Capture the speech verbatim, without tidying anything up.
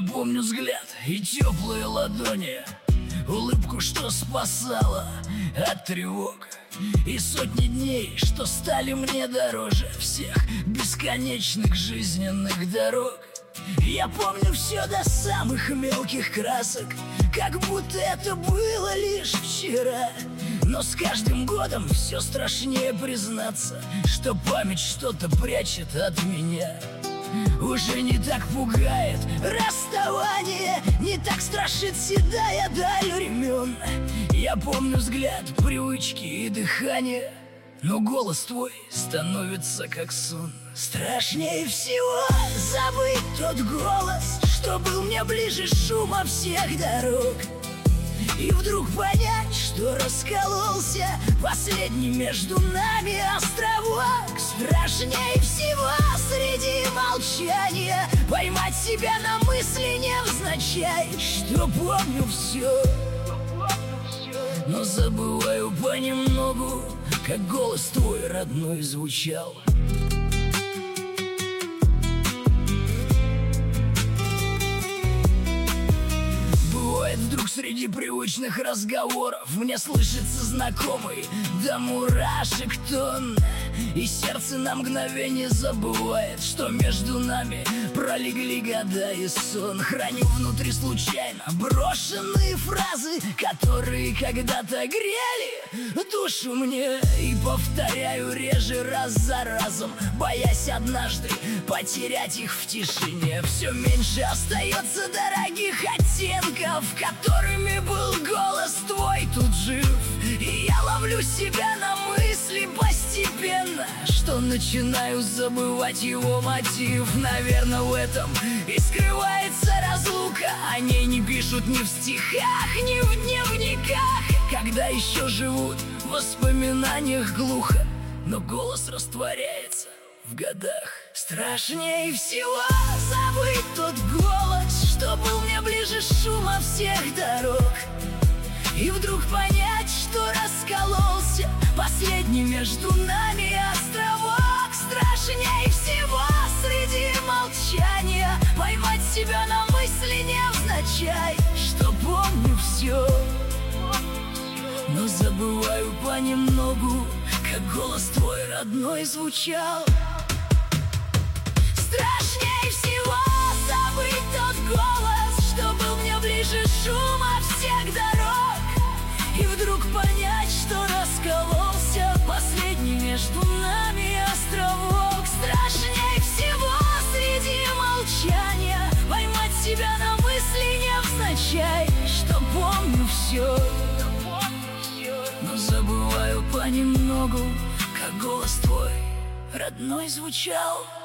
помню взгляд и теплые ладони, улыбку, что спасала от тревог, и сотни дней, что стали мне дороже всех бесконечных жизненных дорог. Я помню все до самых мелких красок, как будто это было лишь вчера. Но с каждым годом все страшнее признаться, что память что-то прячет от меня. Уже не так пугает расставание, не так страшит седая даль времен. Я помню взгляд, привычки и дыхание, но голос твой становится как сон. Страшнее всего забыть тот голос, что был мне ближе шума всех дорог, и вдруг понять, что раскололся последний между нами островок. Страшнее всего среди молчания поймать себя на мысли невзначай, что помню все, но забываю понемногу, как голос твой родной звучал. Вдруг среди привычных разговоров мне слышится знакомый до мурашек тон, и сердце на мгновение забывает, что между нами пролегли года и сон. Храню внутри случайно брошенные фразы, которые когда-то грели душу мне, и повторяю реже раз за разом, боясь однажды потерять их в тишине. Все меньше остается дорогих оттенков, которыми был голос твой тут жив, и я ловлю себя на мысли постепенно, что начинаю забывать его мотив. Наверное, в этом и скрывается разлука, о ней не пишут ни в стихах, ни в дневниках, когда еще живут в воспоминаниях глухо, но голос растворяется в годах. Страшнее всего забыть тот голос, что был мне ближе шума всех дорог, и вдруг понять, что раскололся последний между нами островок. Страшнее всего среди молчания поймать себя на мысли невзначай, что помню все, но забываю понемногу, как голос твой родной звучал. Страшнее всего забыть тот голос, что был мне ближе шума всех дорог, и вдруг понять, что раскололся последний между нами островок. Страшнее всего среди молчания поймать себя на мысли невзначай, что помню все, но забываю понемногу, как голос твой родной звучал.